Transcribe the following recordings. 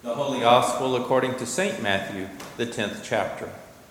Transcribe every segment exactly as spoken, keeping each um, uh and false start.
The Holy Gospel according to Saint Matthew, the tenth chapter.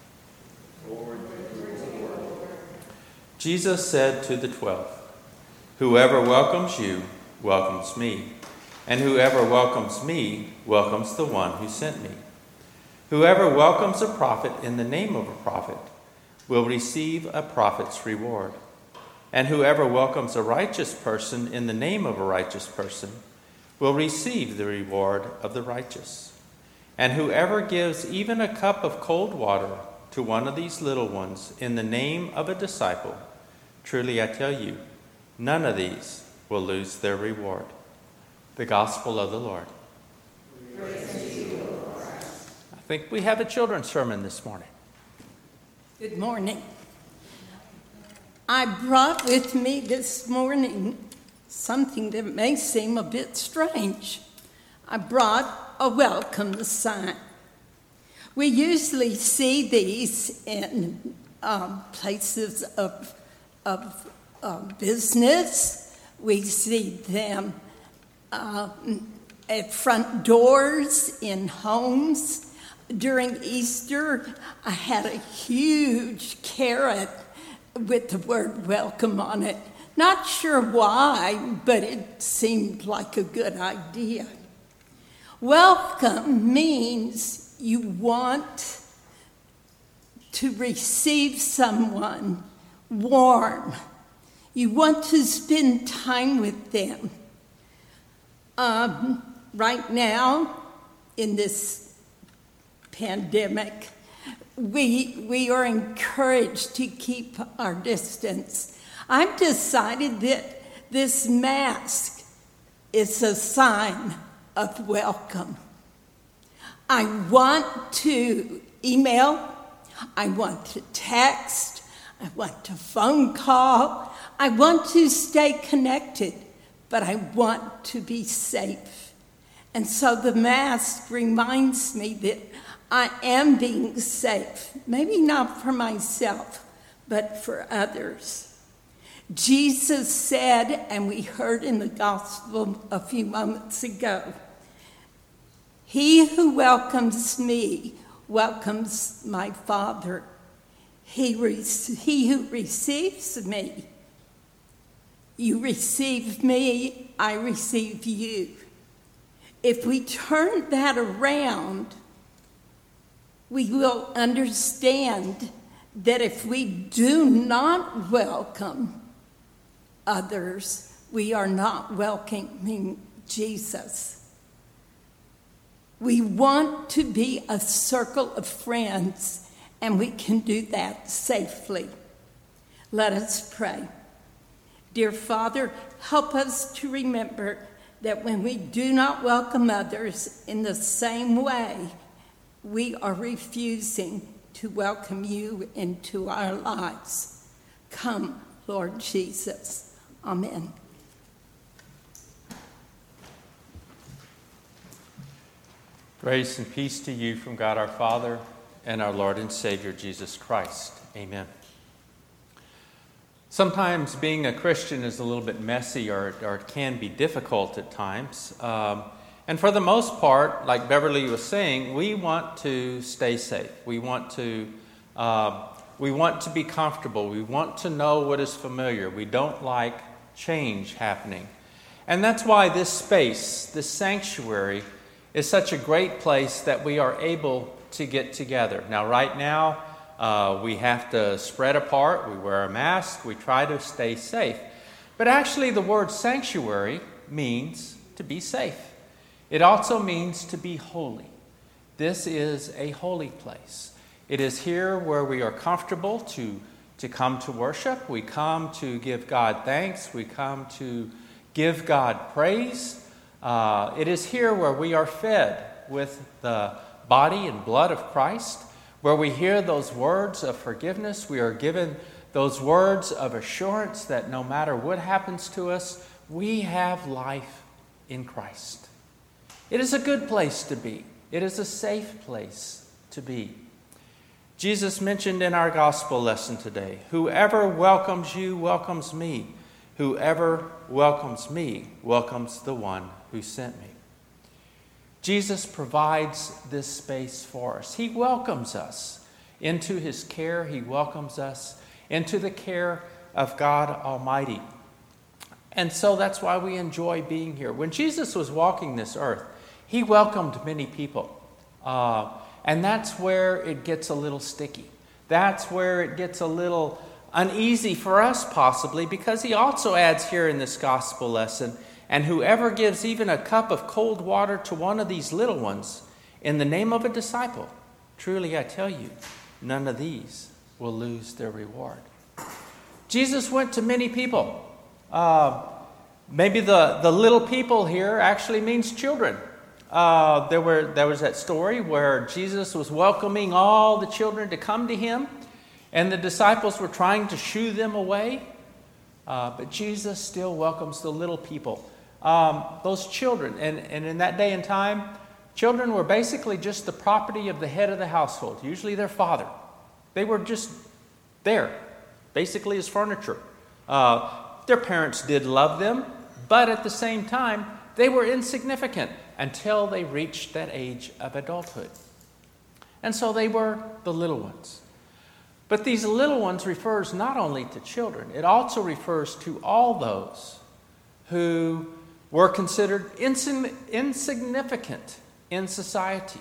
Jesus said to the twelve, "Whoever welcomes you welcomes me, and whoever welcomes me welcomes the one who sent me. Whoever welcomes a prophet in the name of a prophet will receive a prophet's reward. And whoever welcomes a righteous person in the name of a righteous person will receive the reward of the righteous. And whoever gives even a cup of cold water to one of these little ones in the name of a disciple, truly I tell you, none of these will lose their reward." The Gospel of the Lord. Praise to you, Lord. I think we have a children's sermon this morning. Good morning. I brought with me this morning something that may seem a bit strange. I brought a welcome sign. We usually see these in um, places of, of uh, business. We see them uh, at front doors in homes. During Easter, I had a huge carrot with the word welcome on it. Not sure why, but it seemed like a good idea. Welcome means you want to receive someone warm. You want to spend time with them. Um, right now, in this pandemic, we we are encouraged to keep our distance. I've decided that this mask is a sign of welcome. I want to email, I want to text, I want to phone call, I want to stay connected, but I want to be safe. And so the mask reminds me that I am being safe, maybe not for myself, but for others. Jesus said, and we heard in the gospel a few moments ago, "He who welcomes me welcomes my Father. He, re- he who receives me, you receive me, I receive you." If we turn that around, we will understand that if we do not welcome others, we are not welcoming Jesus. We want to be a circle of friends, and we can do that safely. Let us pray. Dear Father, help us to remember that when we do not welcome others in the same way, we are refusing to welcome you into our lives. Come, Lord Jesus. Amen. Grace and peace to you from God our Father and our Lord and Savior Jesus Christ. Amen. Sometimes being a Christian is a little bit messy, or, or it can be difficult at times. Um, and for the most part, like Beverly was saying, we want to stay safe. We want to uh, we want to be comfortable. We want to know what is familiar. We don't like change happening. And that's why this space, this sanctuary, is such a great place that we are able to get together. Now, right now, uh, we have to spread apart. We wear a mask. We try to stay safe. But actually, the word sanctuary means to be safe. It also means to be holy. This is a holy place. It is here where we are comfortable to, to come to worship. We come to give God thanks. We come to give God praise. Uh, it is here where we are fed with the body and blood of Christ, where we hear those words of forgiveness. We are given those words of assurance that no matter what happens to us, we have life in Christ. It is a good place to be. It is a safe place to be. Jesus mentioned in our gospel lesson today, "Whoever welcomes you welcomes me. Whoever welcomes me welcomes the one who sent me." Jesus provides this space for us. He welcomes us into his care. He welcomes us into the care of God Almighty. And so that's why we enjoy being here. When Jesus was walking this earth, he welcomed many people. Uh, and that's where it gets a little sticky. That's where it gets a little uneasy for us, possibly, because he also adds here in this gospel lesson, and whoever gives even a cup of cold water to one of these little ones in the name of a disciple, truly I tell you, none of these will lose their reward. Jesus went to many people. Uh, maybe the, the little people here actually means children. Uh, there were there was that story where Jesus was welcoming all the children to come to him, and the disciples were trying to shoo them away. Uh, but Jesus still welcomes the little people. Um, those children, and, and in that day and time, children were basically just the property of the head of the household, usually their father. They were just there, basically as furniture. Uh, their parents did love them, but at the same time, they were insignificant until they reached that age of adulthood. And so they were the little ones. But these little ones refers not only to children, it also refers to all those who were considered insign- insignificant in society.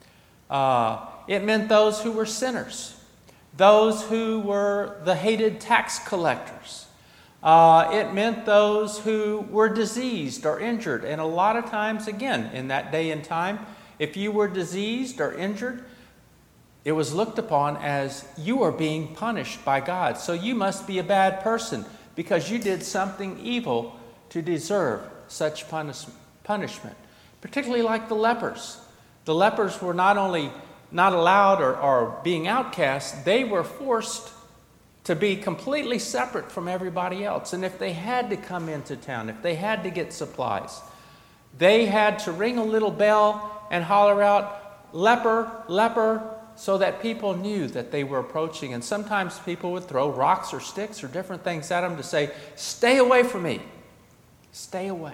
Uh, it meant those who were sinners, those who were the hated tax collectors. Uh, it meant those who were diseased or injured. And a lot of times, again, in that day and time, if you were diseased or injured, it was looked upon as you are being punished by God. So you must be a bad person because you did something evil to deserve such punish- punishment. Particularly like the lepers. The lepers were not only not allowed or, or being outcast, they were forced to be completely separate from everybody else. And if they had to come into town, if they had to get supplies, they had to ring a little bell and holler out, leper, leper, so that people knew that they were approaching. And sometimes people would throw rocks or sticks or different things at them to say, stay away from me. Stay away.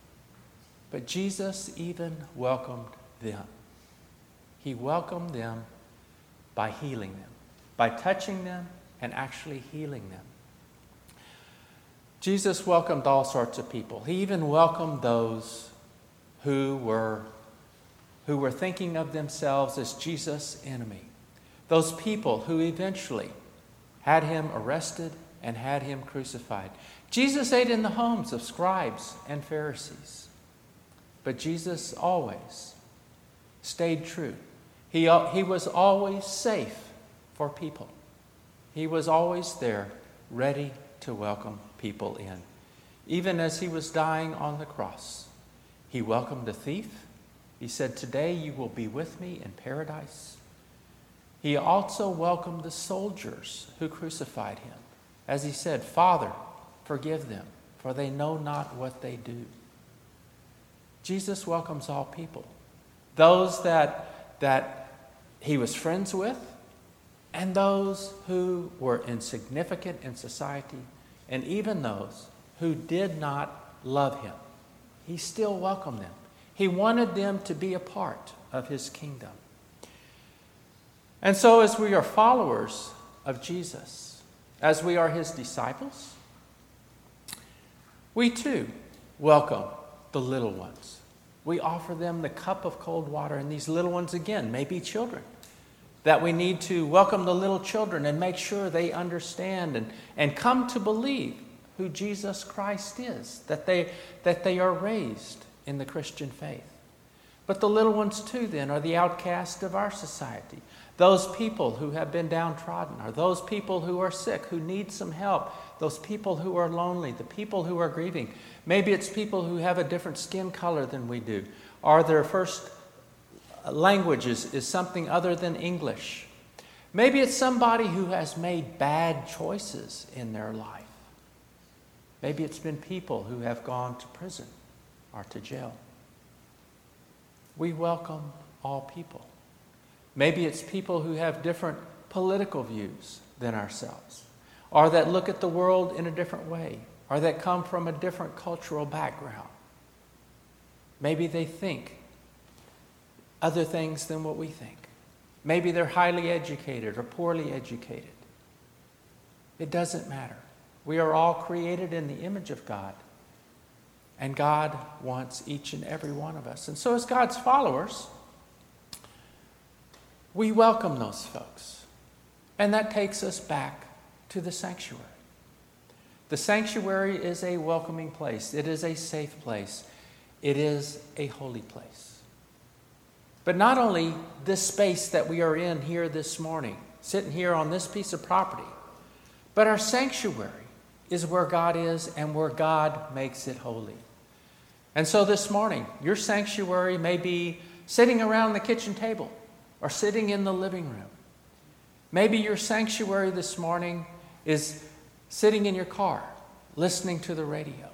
But Jesus even welcomed them. He welcomed them by healing them, by touching them and actually healing them. Jesus welcomed all sorts of people. He even welcomed those who were, who were thinking of themselves as Jesus' enemy. Those people who eventually had him arrested and had him crucified. Jesus ate in the homes of scribes and Pharisees. But Jesus always stayed true. He, he was always safe for people. He was always there, ready to welcome people in. Even as he was dying on the cross, he welcomed a thief. He said, today you will be with me in paradise. He also welcomed the soldiers who crucified him. As he said, Father, forgive them, for they know not what they do. Jesus welcomes all people. Those that, that he was friends with, and those who were insignificant in society, and even those who did not love him. He still welcomed them. He wanted them to be a part of his kingdom. And so as we are followers of Jesus, as we are his disciples, we too welcome the little ones. We offer them the cup of cold water, and these little ones, again, may be children. That we need to welcome the little children and make sure they understand and, and come to believe who Jesus Christ is, that they, that they are raised in the Christian faith. But the little ones too, then, are the outcast of our society. Those people who have been downtrodden, or those people who are sick, who need some help, those people who are lonely, the people who are grieving. Maybe it's people who have a different skin color than we do, or their first language is, is something other than English. Maybe it's somebody who has made bad choices in their life. Maybe it's been people who have gone to prison or to jail. We welcome all people. Maybe it's people who have different political views than ourselves, or that look at the world in a different way, or that come from a different cultural background. Maybe they think other things than what we think. Maybe they're highly educated or poorly educated. It doesn't matter. We are all created in the image of God. And God wants each and every one of us. And so as God's followers, we welcome those folks. And that takes us back to the sanctuary. The sanctuary is a welcoming place. It is a safe place. It is a holy place. But not only this space that we are in here this morning, sitting here on this piece of property, but our sanctuary is where God is and where God makes it holy. And so this morning, your sanctuary may be sitting around the kitchen table or sitting in the living room. Maybe your sanctuary this morning is sitting in your car, listening to the radio.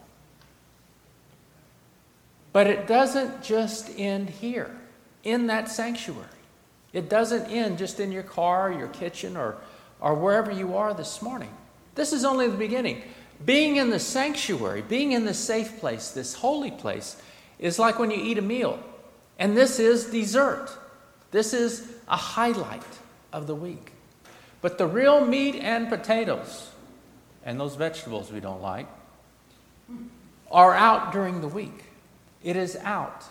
But it doesn't just end here, in that sanctuary. It doesn't end just in your car, your kitchen, or, or wherever you are this morning. This is only the beginning. Being in the sanctuary, being in this safe place, this holy place, is like when you eat a meal. And this is dessert. This is a highlight of the week. But the real meat and potatoes, and those vegetables we don't like, are out during the week. It is out,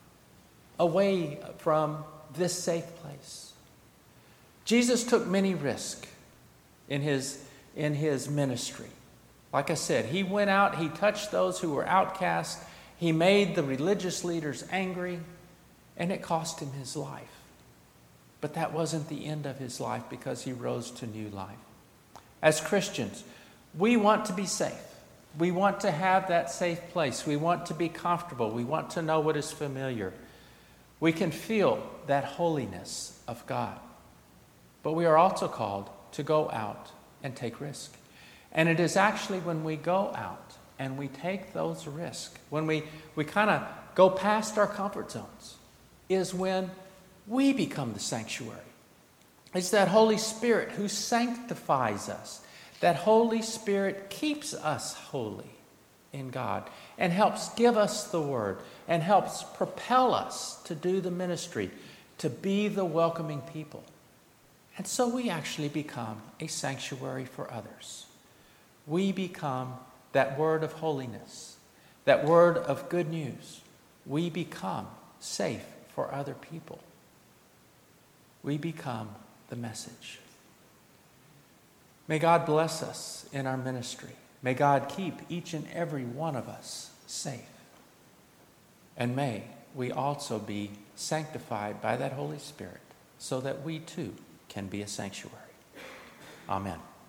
away from this safe place. Jesus took many risks in his, in his ministry. Like I said, he went out, he touched those who were outcast, he made the religious leaders angry, and it cost him his life. But that wasn't the end of his life, because he rose to new life. As Christians, we want to be safe. We want to have that safe place. We want to be comfortable. We want to know what is familiar. We can feel that holiness of God. But we are also called to go out and take risk. And it is actually when we go out and we take those risks, when we, we kind of go past our comfort zones, is when we become the sanctuary. It's that Holy Spirit who sanctifies us. That Holy Spirit keeps us holy in God and helps give us the word and helps propel us to do the ministry, to be the welcoming people. And so we actually become a sanctuary for others. We become that word of holiness, that word of good news. We become safe for other people. We become the message. May God bless us in our ministry. May God keep each and every one of us safe. And may we also be sanctified by that Holy Spirit so that we too can be a sanctuary. Amen.